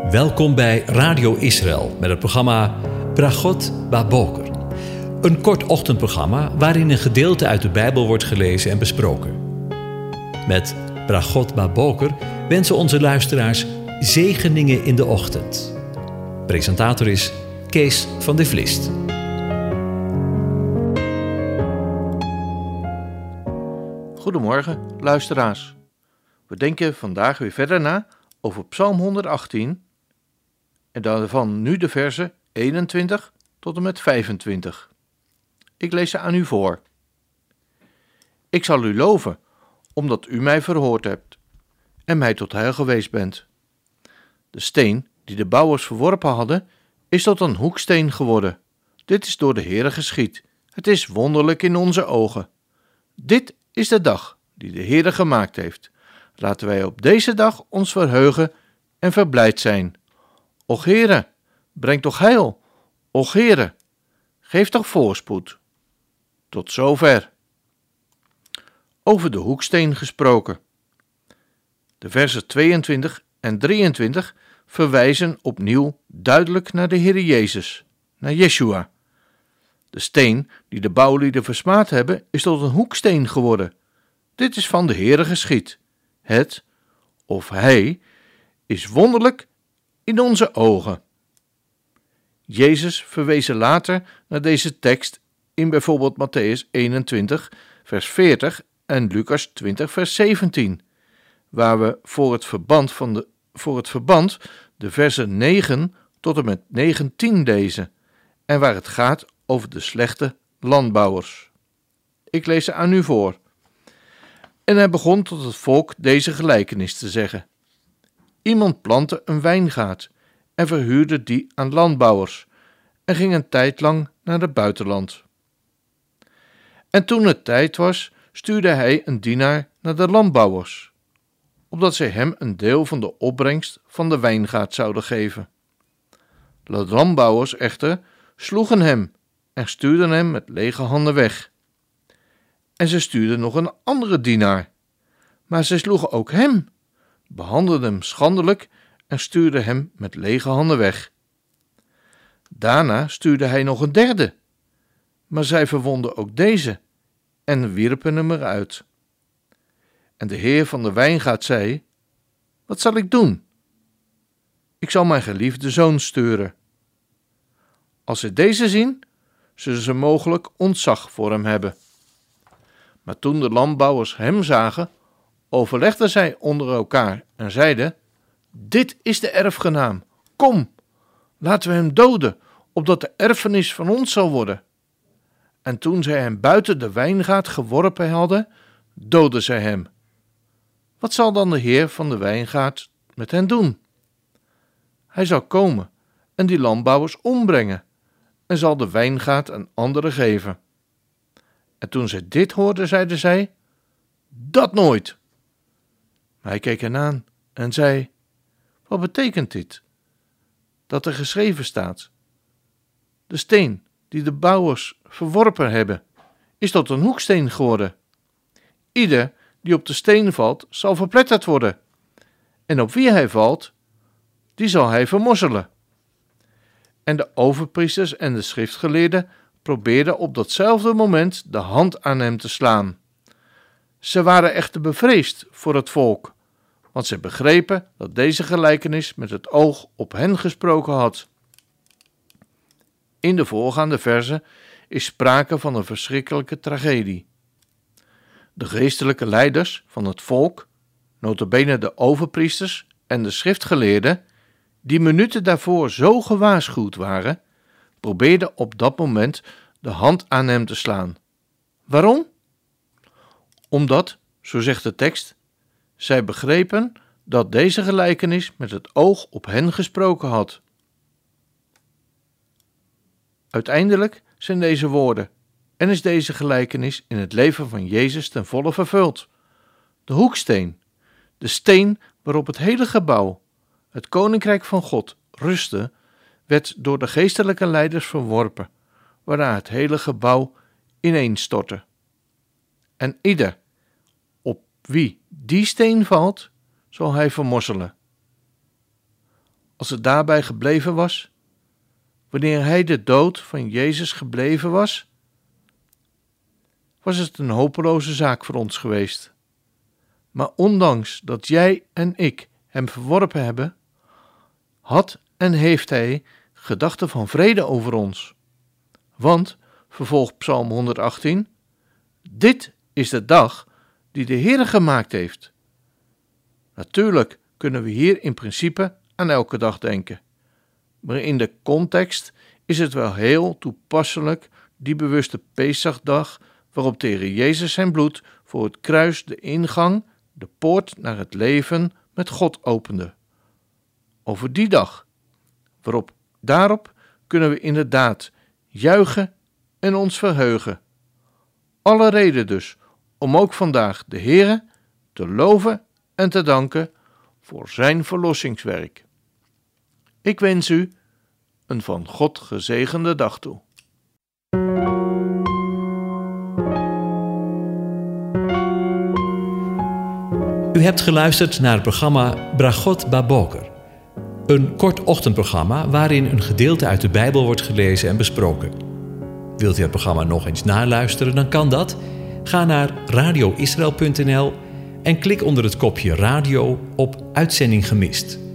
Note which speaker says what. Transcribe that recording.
Speaker 1: Welkom bij Radio Israël met het programma Bragot Baboker. Een kort ochtendprogramma waarin een gedeelte uit de Bijbel wordt gelezen en besproken. Met Bragot Baboker wensen onze luisteraars zegeningen in de ochtend. Presentator is Kees van de Vlist.
Speaker 2: Goedemorgen, luisteraars. We denken vandaag weer verder na over Psalm 118 en daarvan nu de versen 21 tot en met 25. Ik lees ze aan u voor. Ik zal u loven, omdat u mij verhoord hebt en mij tot heil geweest bent. De steen die de bouwers verworpen hadden, is tot een hoeksteen geworden. Dit is door de Heere geschied. Het is wonderlijk in onze ogen. Dit is de dag die de Heere gemaakt heeft. Laten wij op deze dag ons verheugen en verblijd zijn. Och Heere, breng toch heil. Och Heere, geef toch voorspoed. Tot zover. Over de hoeksteen gesproken. De versen 22 en 23 verwijzen opnieuw duidelijk naar de Heere Jezus, naar Yeshua. De steen die de bouwlieden versmaad hebben, is tot een hoeksteen geworden. Dit is van de Heere geschied. Het, of hij, is wonderlijk in onze ogen. Jezus verwees later naar deze tekst in bijvoorbeeld Mattheüs 21, vers 40 en Lucas 20, vers 17, waar we voor het verband de versen 9 tot en met 19 lezen en waar het gaat over de slechte landbouwers. Ik lees ze aan u voor. En hij begon tot het volk deze gelijkenis te zeggen. Iemand plantte een wijngaard en verhuurde die aan landbouwers en ging een tijd lang naar het buitenland. En toen het tijd was, stuurde hij een dienaar naar de landbouwers, opdat zij hem een deel van de opbrengst van de wijngaard zouden geven. De landbouwers echter sloegen hem en stuurden hem met lege handen weg. En ze stuurden nog een andere dienaar, maar ze sloegen ook hem, behandelden hem schandelijk en stuurden hem met lege handen weg. Daarna stuurde hij nog een derde, maar zij verwonden ook deze en wierpen hem eruit. En de heer van de wijngaard zei: Wat zal ik doen? Ik zal mijn geliefde zoon sturen. Als ze deze zien, zullen ze mogelijk ontzag voor hem hebben. Maar toen de landbouwers hem zagen, overlegden zij onder elkaar en zeiden: Dit is de erfgenaam. Kom, laten we hem doden, opdat de erfenis van ons zal worden. En toen zij hem buiten de wijngaard geworpen hadden, doodden zij hem. Wat zal dan de heer van de wijngaard met hen doen? Hij zal komen en die landbouwers ombrengen en zal de wijngaard aan anderen geven. En toen zij dit hoorden, zeiden zij: Dat nooit. Maar hij keek hen aan en zei: Wat betekent dit? Dat er geschreven staat: De steen die de bouwers verworpen hebben, is tot een hoeksteen geworden. Ieder die op de steen valt, zal verpletterd worden. En op wie hij valt, die zal hij vermorzelen. En de overpriesters en de schriftgeleerden probeerden op datzelfde moment de hand aan hem te slaan. Ze waren echter bevreesd voor het volk, want ze begrepen dat deze gelijkenis met het oog op hen gesproken had. In de voorgaande verzen is sprake van een verschrikkelijke tragedie. De geestelijke leiders van het volk, nota bene de overpriesters en de schriftgeleerden, die minuten daarvoor zo gewaarschuwd waren, probeerden op dat moment de hand aan hem te slaan. Waarom? Omdat, zo zegt de tekst, zij begrepen dat deze gelijkenis met het oog op hen gesproken had. Uiteindelijk zijn deze woorden en is deze gelijkenis in het leven van Jezus ten volle vervuld. De hoeksteen, de steen waarop het hele gebouw, het koninkrijk van God, rustte, werd door de geestelijke leiders verworpen, waarna het hele gebouw ineenstortte. En ieder op wie die steen valt, zal hij vermorzelen. als het daarbij gebleven was? Wanneer hij de dood van Jezus gebleven was, was het een hopeloze zaak voor ons geweest. Maar ondanks dat jij en ik hem verworpen hebben, had en heeft hij gedachten van vrede over ons. Want, vervolgt Psalm 118, dit is de dag die de Heere gemaakt heeft. Natuurlijk kunnen we hier in principe aan elke dag denken. Maar in de context is het wel heel toepasselijk die bewuste Pesachdag waarop de Heer Jezus zijn bloed voor het kruis de ingang, de poort naar het leven met God opende. Over die dag, daarop kunnen we inderdaad juichen en ons verheugen. Alle reden dus om ook vandaag de Heere te loven en te danken voor zijn verlossingswerk. Ik wens u een van God gezegende dag toe.
Speaker 1: U hebt geluisterd naar het programma Bragot Baboker. Een kort ochtendprogramma waarin een gedeelte uit de Bijbel wordt gelezen en besproken. Wilt u het programma nog eens naluisteren, dan kan dat. Ga naar radioisrael.nl en klik onder het kopje radio op Uitzending gemist.